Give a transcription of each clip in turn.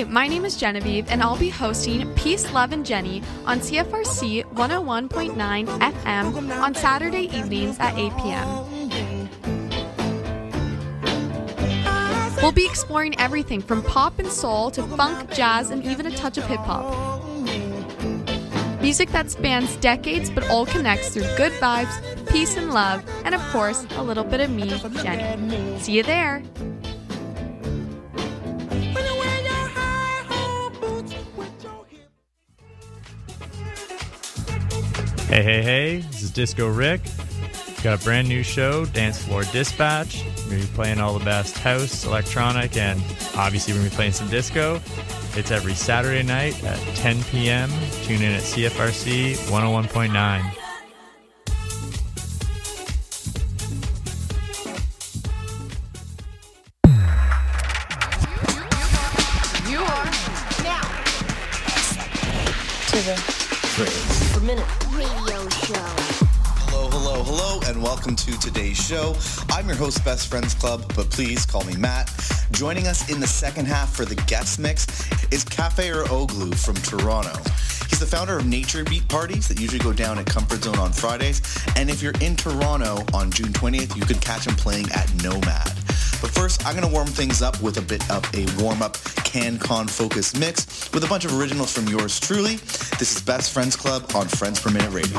Hey, my name is Genevieve, and I'll be hosting Peace, Love, and Jenny on CFRC 101.9 FM on Saturday evenings at 8 p.m. We'll be exploring everything from pop and soul to funk, jazz, and even a touch of hip-hop. Music that spans decades but all connects through good vibes, peace and love, and of course, a little bit of me, Jenny. See you there! Hey, this is Disco Rick. Got a brand new show, Dance Floor Dispatch. We're going to be playing all the best house, electronic, and obviously we're going to be playing some disco. It's every Saturday night at 10 p.m. Tune in at CFRC 101.9. You are now to the Frames Per Minute radio show. Hello, and welcome to today's show. I'm your host, Best Friends Club, but please call me Matt. Joining us in the second half for the guest mix is Cafe or Oglu from Toronto. He's the founder of Nature Beat parties that usually go down at Comfort Zone on Fridays. And if you're in Toronto on June 20th, you can catch him playing at Nomad. But first, I'm going to warm things up with a bit of a warm-up CanCon focus mix with a bunch of originals from yours truly. This is Best Friends Club on Friends Per Minute Radio.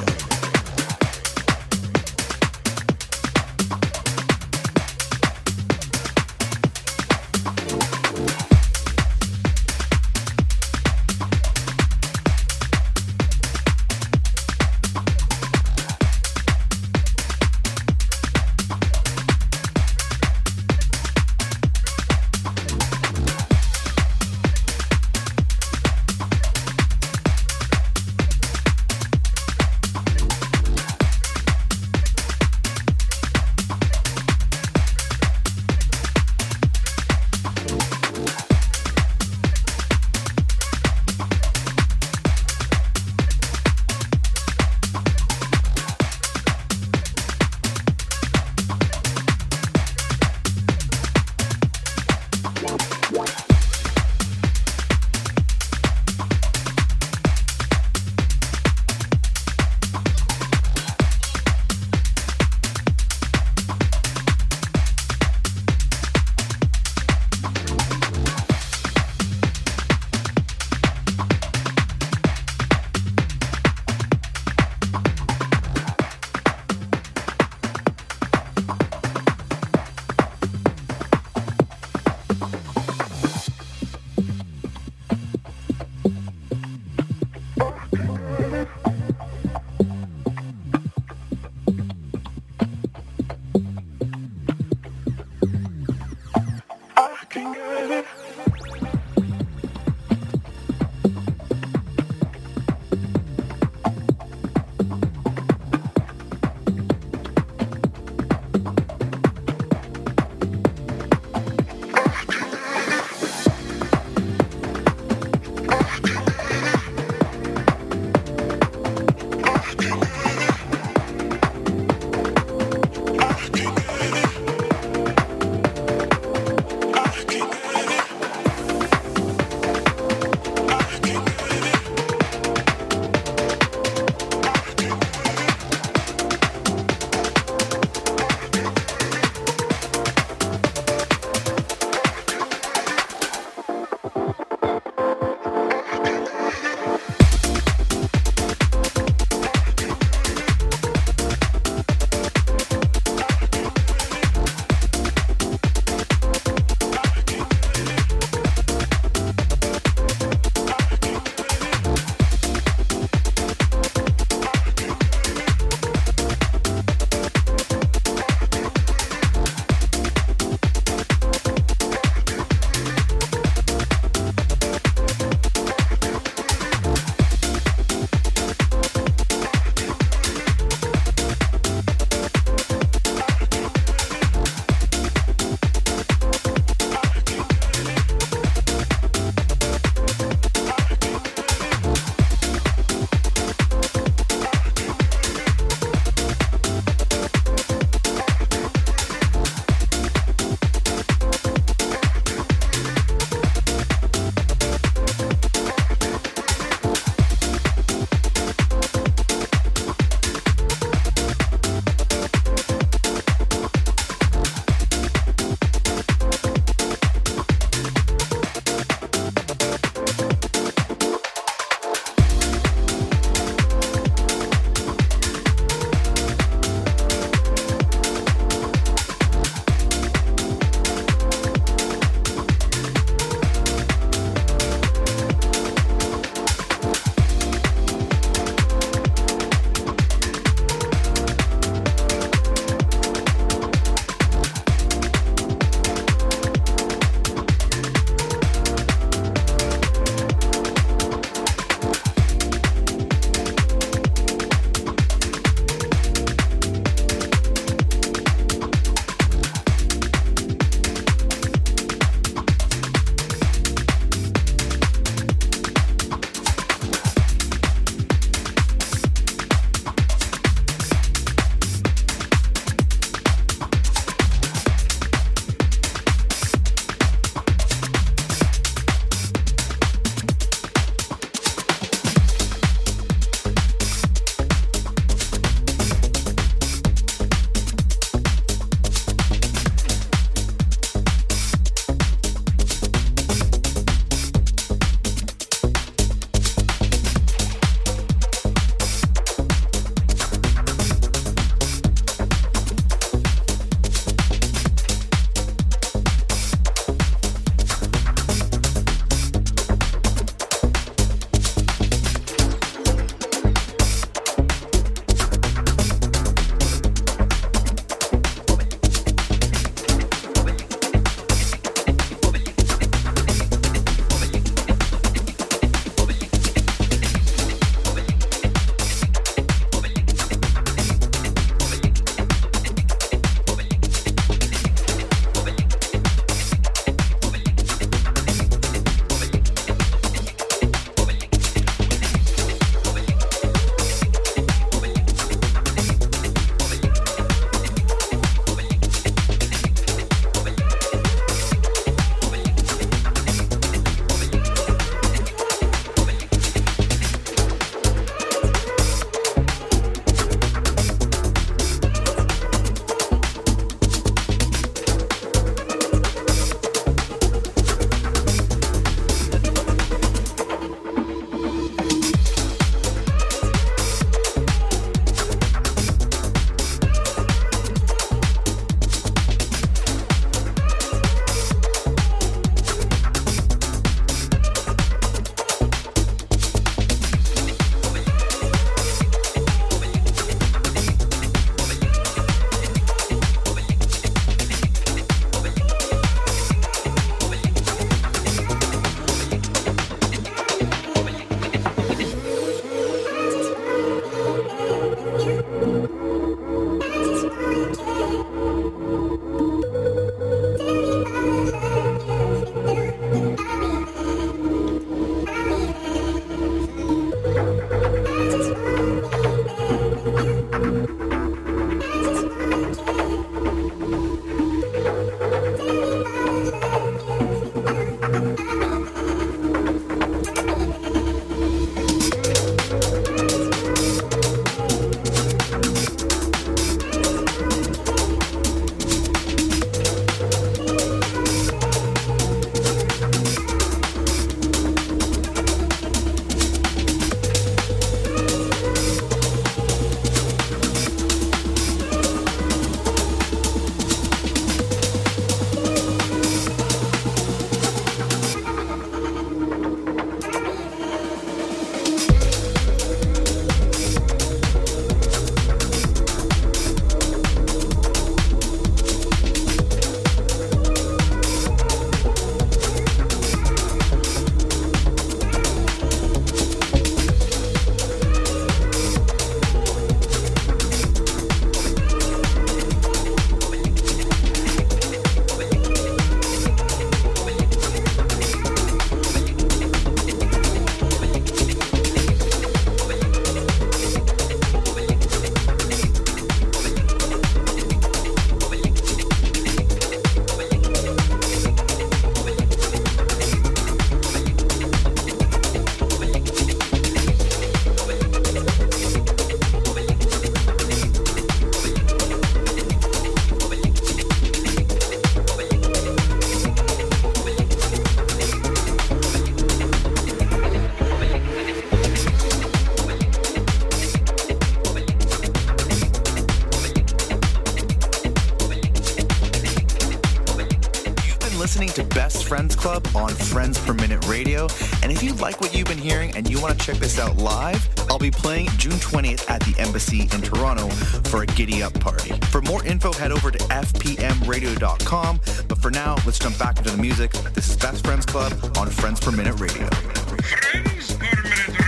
listening to Best Friends Club on Friends Per Minute Radio. And if you like what you've been hearing and you want to check this out live, I'll be playing June 20th at the Embassy in Toronto for a Giddy Up party. For more info, head over to fpmradio.com. But for now, let's jump back into the music. This is Best Friends Club on Friends Per Minute Radio. Friends Per Minute Radio.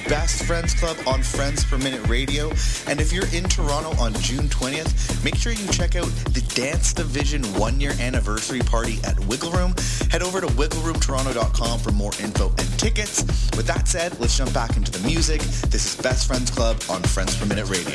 Best Friends Club on Friends Per Minute Radio. And if you're in Toronto on June 20th, make sure you check out the Dance Division 1-year anniversary party at Wiggle Room. Head over to wiggleroomtoronto.com for more info and tickets. With that said, let's jump back into the music. This is Best Friends Club on Friends Per Minute Radio.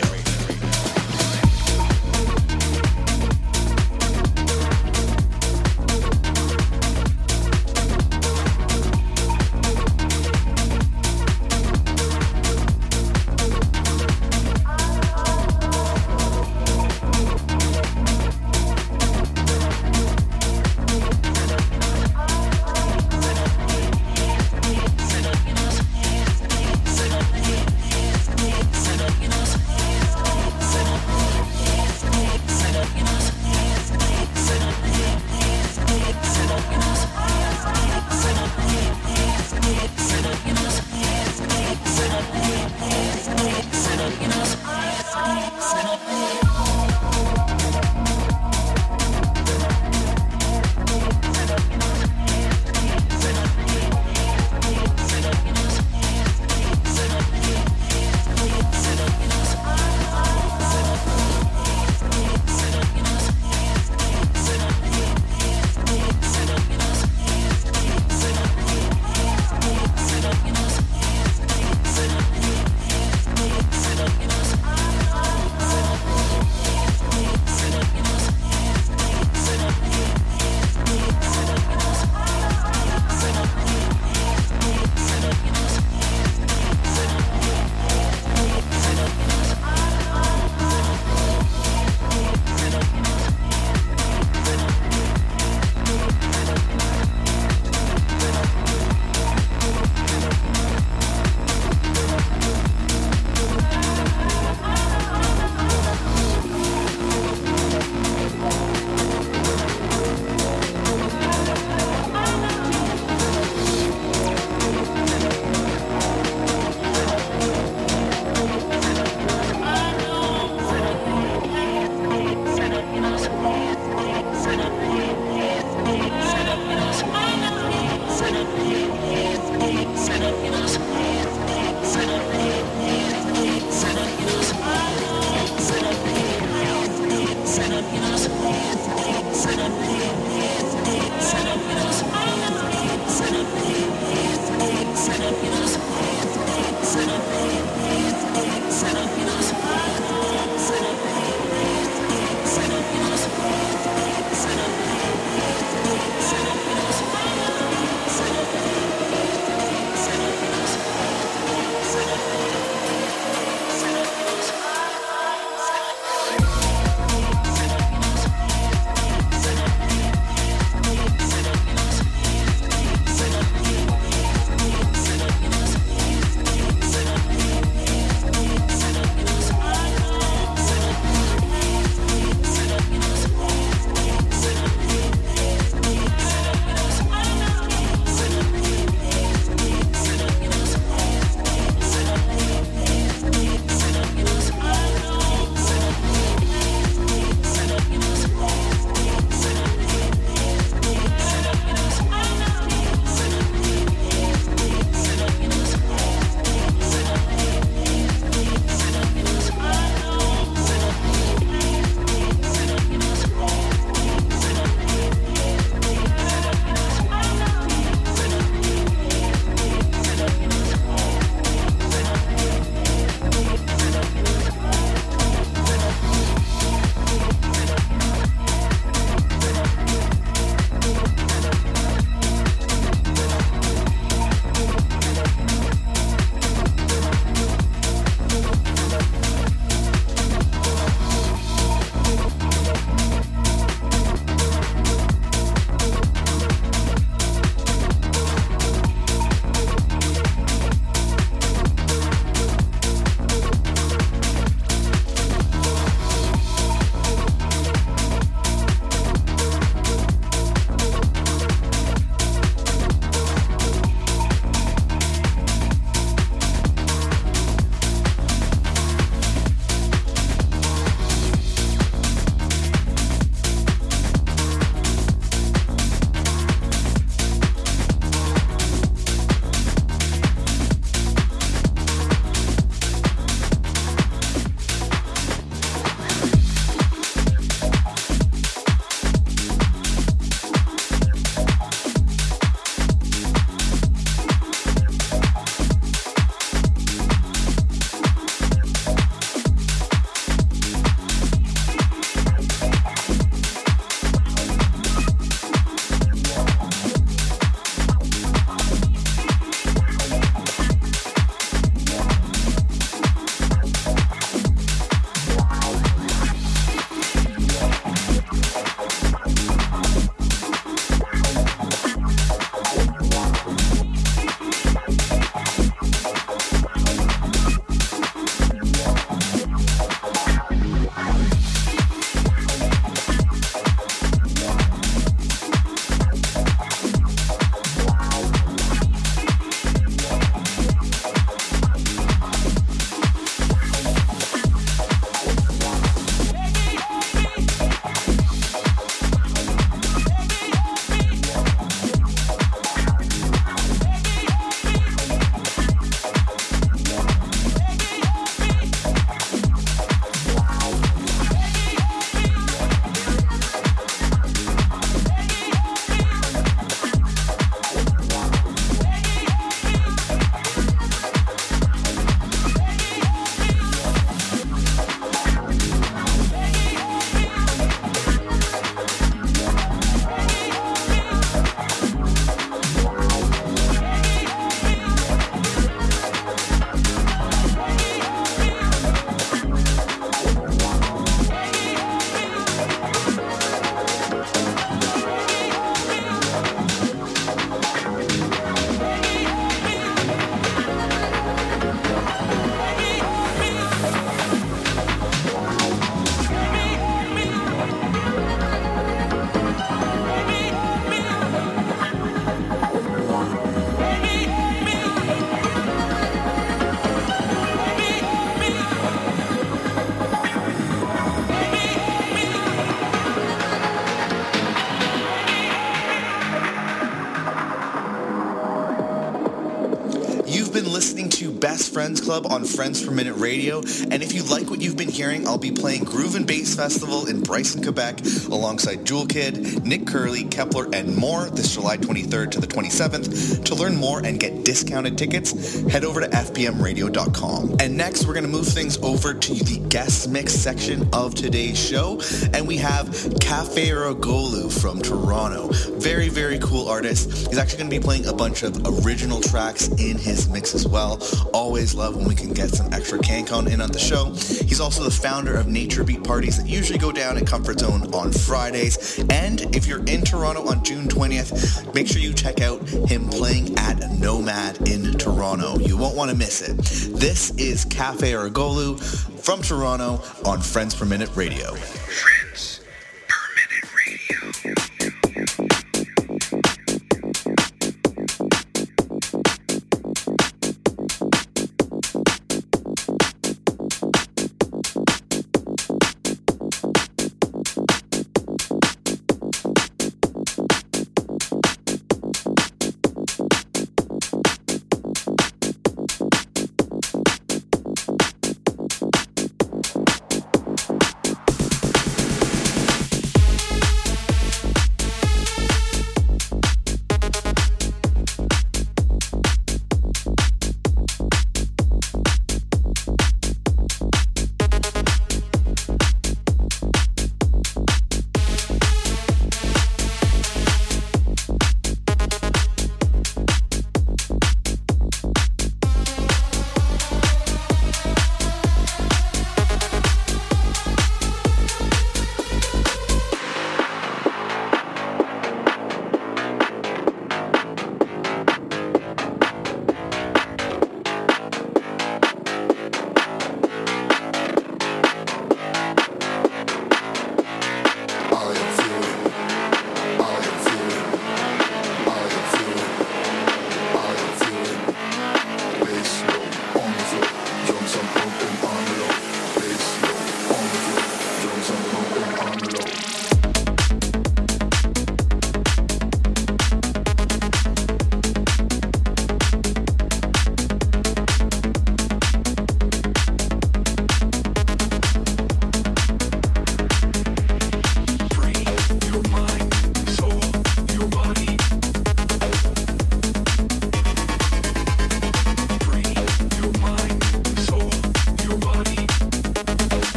Best Friends Club on Friends Per Minute Radio. And if you like what you've been hearing, I'll be playing Groove and Bass Festival in Bryson, Quebec, alongside Jewel Kid, Nick Curley, Kepler, and more this July 23rd to the 27th. To learn more and get discounted tickets, head over to fpmradio.com. And next, we're going to move things over to the guest mix section of today's show. And we have Cafe Rogolu from Toronto. Very, very cool artist. He's actually going to be playing a bunch of original tracks in his mix as well. Always love when we can get some extra CanCon in on the show. He's also the founder of Nature Beat parties that usually go down at Comfort Zone on Fridays. And if you're in Toronto on June 20th, make sure you check out him playing at Nomad in Toronto. You won't want to miss it. This is Cafe Rogolu from Toronto on Friends Per Minute Radio. Friends Per Minute Radio.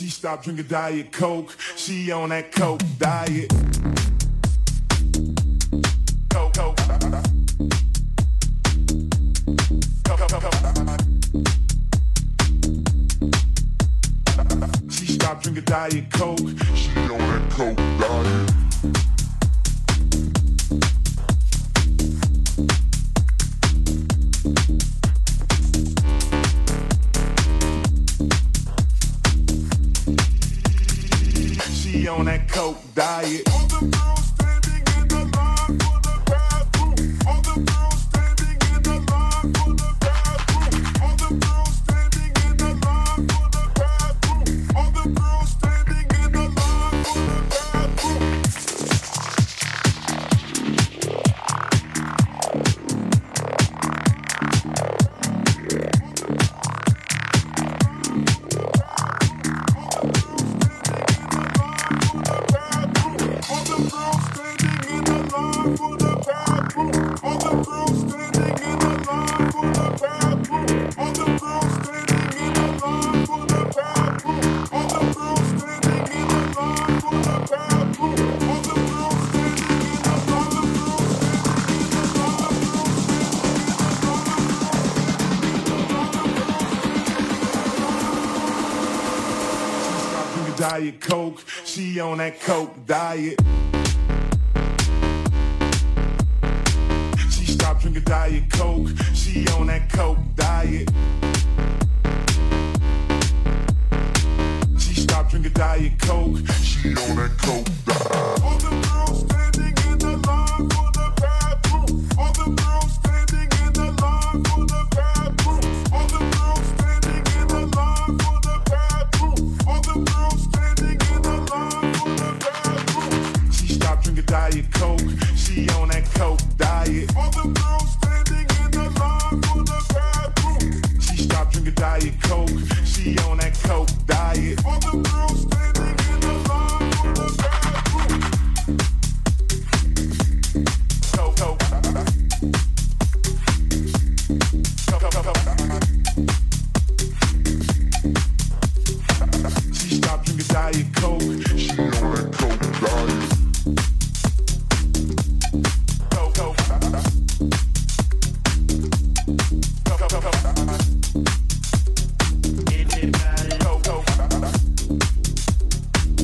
She stopped drinking Diet Coke. She on that Coke diet. Coke, Coke. She stopped drinking Diet Coke. She on that Coke diet. She on that Coke diet. All the girls standing in the line for the bathroom. All the girls standing in the line for the bathroom. All the girls standing in the line for the bathroom. All the girls standing in the line for the bathroom. Diet Coke, she on that Coke diet. She stopped drinking Diet Coke, she on that Coke diet. She stopped drinking Diet Coke, she on that Coke diet. All the girls standing in the line for the bathroom. All the girls standing in the line for the bathroom. All the girls standing in the line for the bathroom. All the girls standing in the line for the bathroom. She stopped drinking Diet Coke, she on that Coke diet. All the girls standing in the line for the bathroom. She stopped drinking Diet Coke, she on that Coke diet. All the girls standing in the line for the bathroom. Coke, Coke. She stopped drinking Diet Coke, she on that Coke diet. Coke, Coke. Coke, Coke.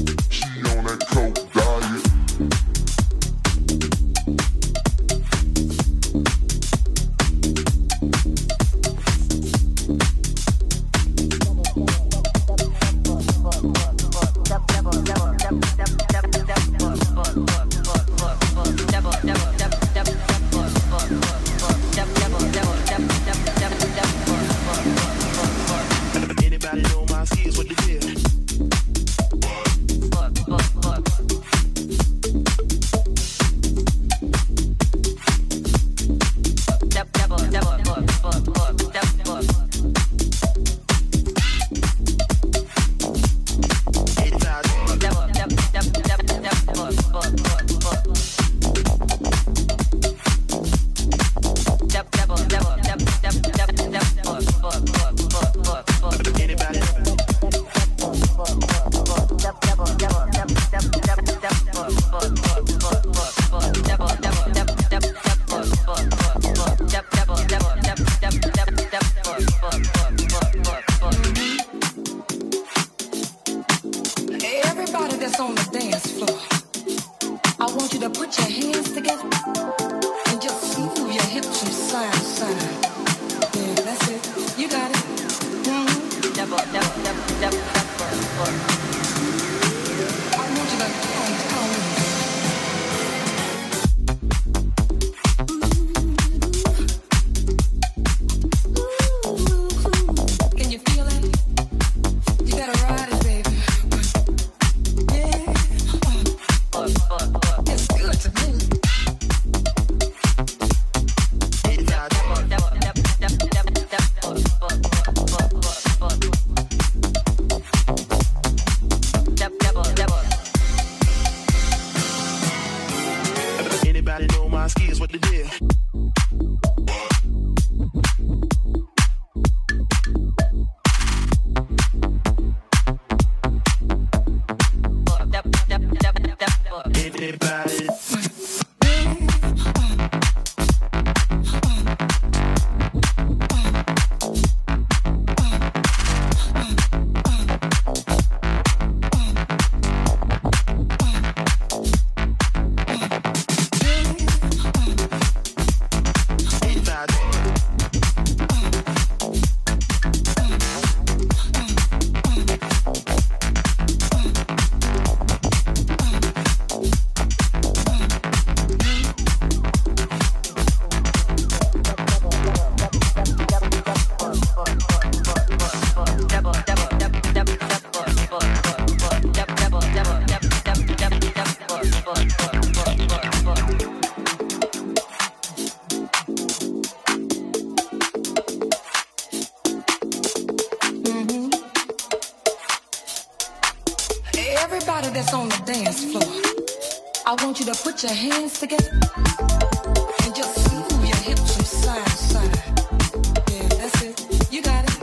everybody that's on the dance floor, I want you to put your hands together and just move your hips from side to side. Yeah, that's it. You got it.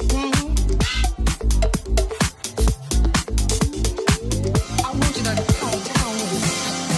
I want you to calm down with me.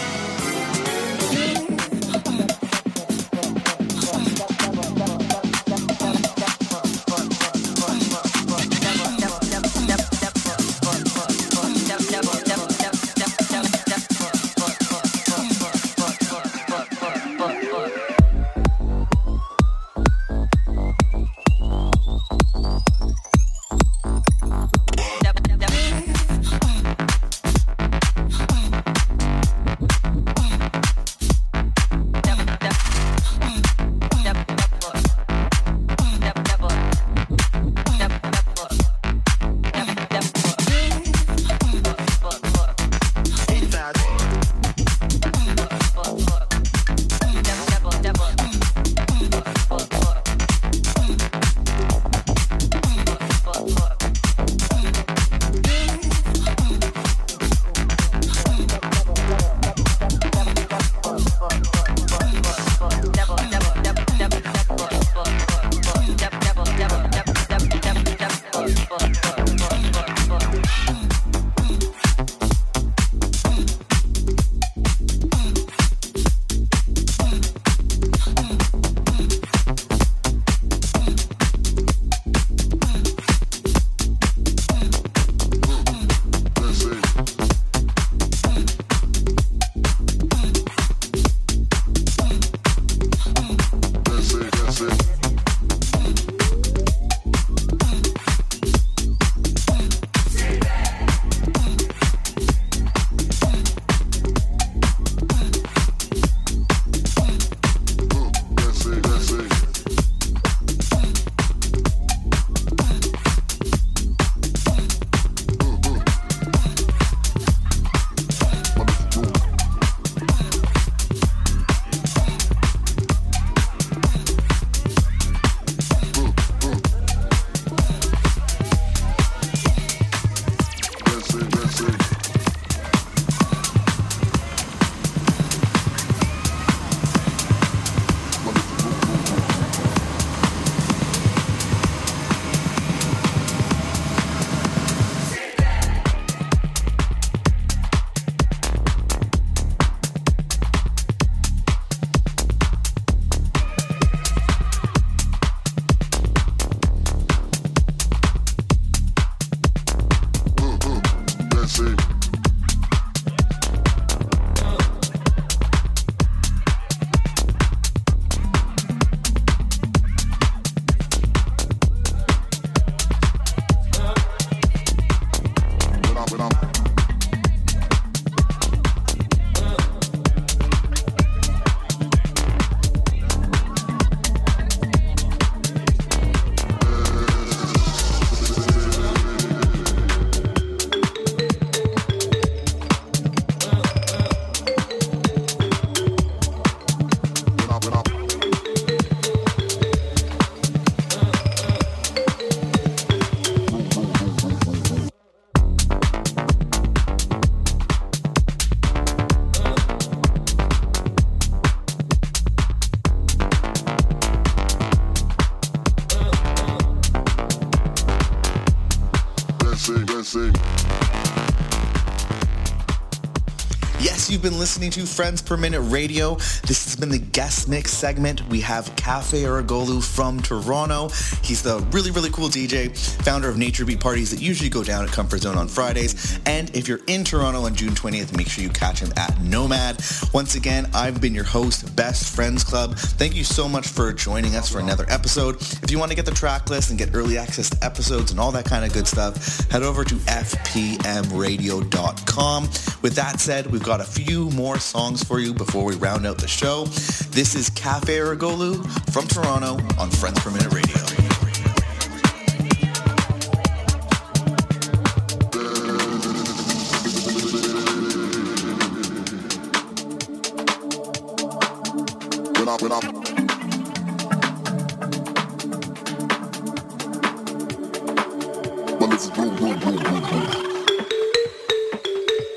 Yes, you've been listening to Friends Per Minute Radio. This has been the guest mix segment. We have Cafe Aragolu from Toronto. He's the really, really cool DJ, founder of Nature Beat parties that usually go down at Comfort Zone on Fridays. And if you're in Toronto on June 20th, make sure you catch him at Nomad. Once again, I've been your host, Best Friends Club. Thank you so much for joining us for another episode. If you want to get the track list and get early access to episodes and all that kind of good stuff, head over to fpmradio.com. With that said, we've got a few more songs for you before we round out the show. This is Cafe Aragolu from Toronto on Friends Per Minute Radio. What up? Well, it's boom, boom, boom, boom, boom.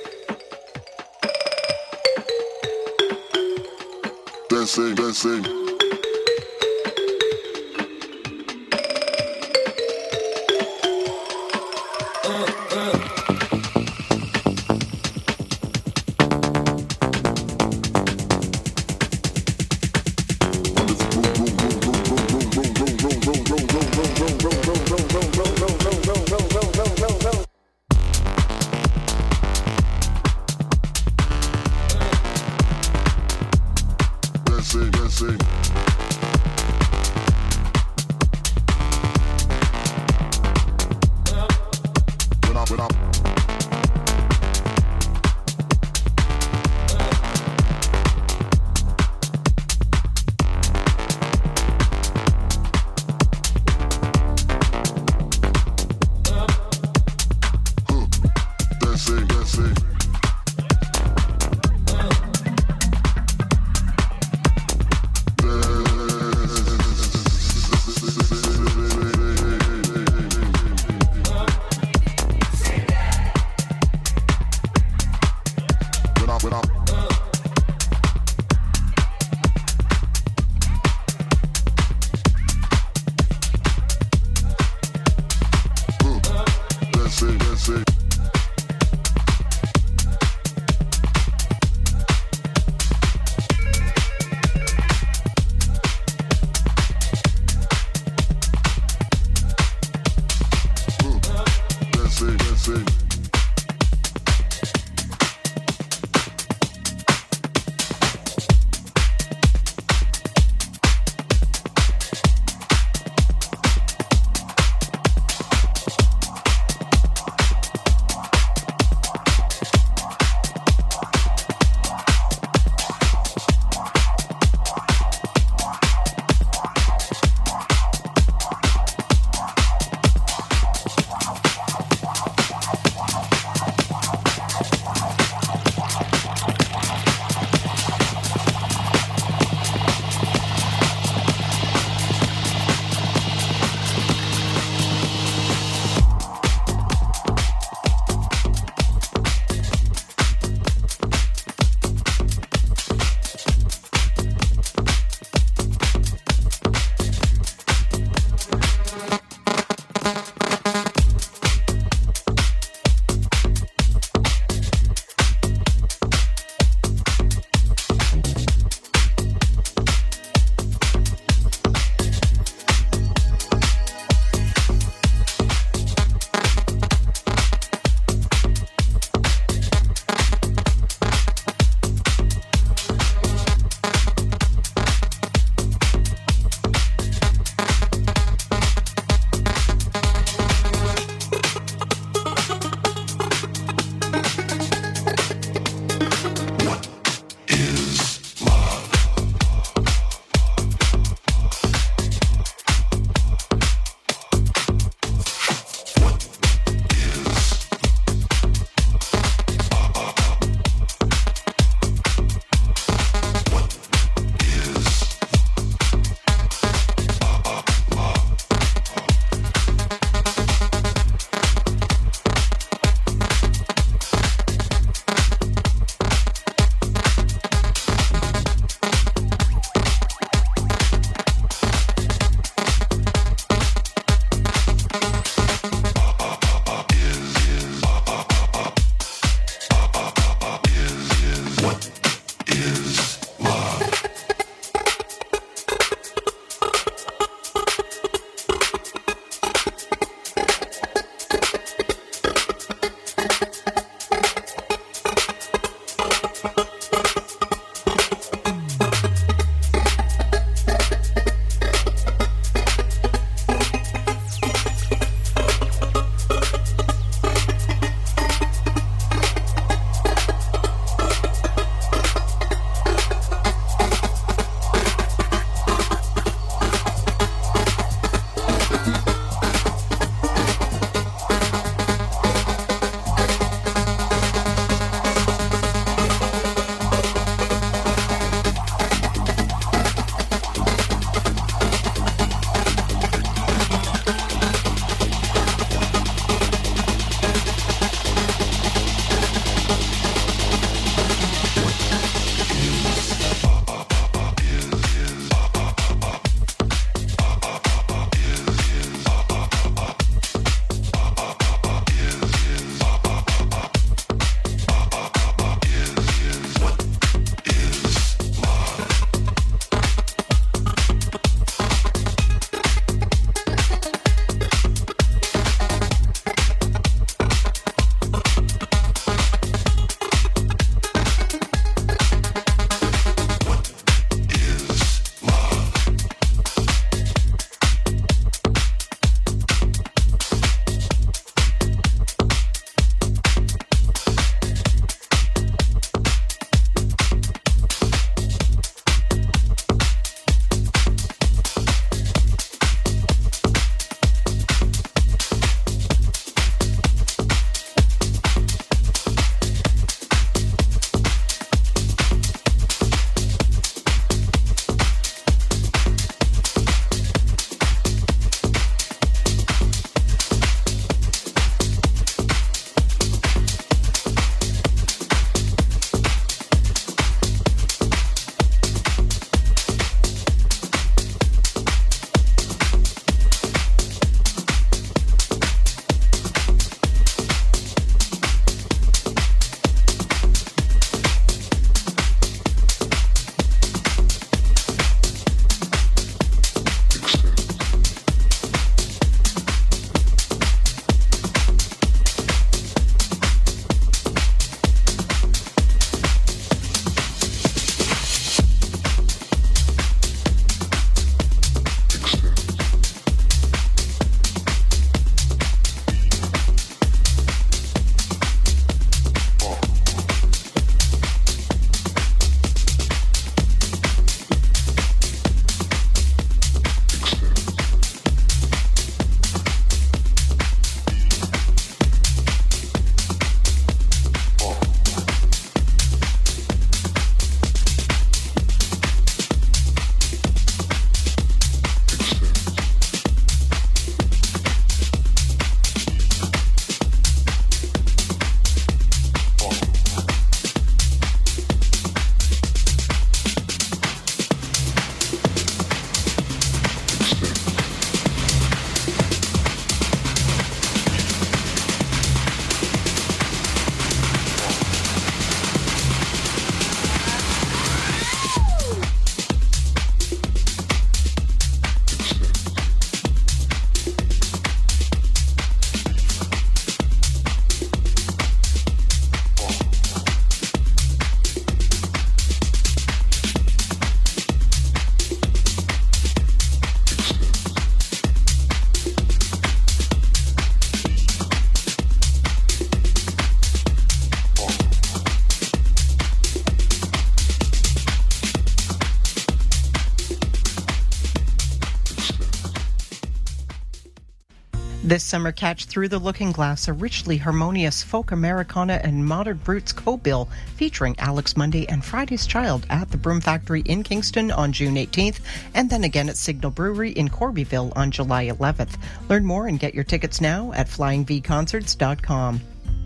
This summer, catch Through the Looking Glass, a richly harmonious folk Americana and modern roots co-bill featuring Alex Monday and Friday's Child at the Broom Factory in Kingston on June 18th, and then again at Signal Brewery in Corbyville on July 11th. Learn more and get your tickets now at flyingvconcerts.com.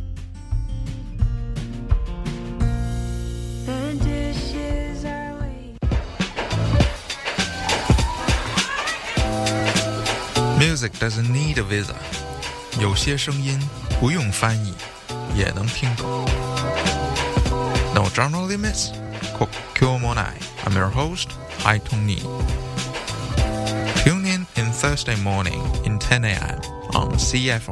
Music doesn't need a visa. 有些声音不用翻译也能听懂。No journal limits. Kokyomonai. I'm your host, Hai Tong-ni. Tune in Thursday morning in 10 a.m. on CFR.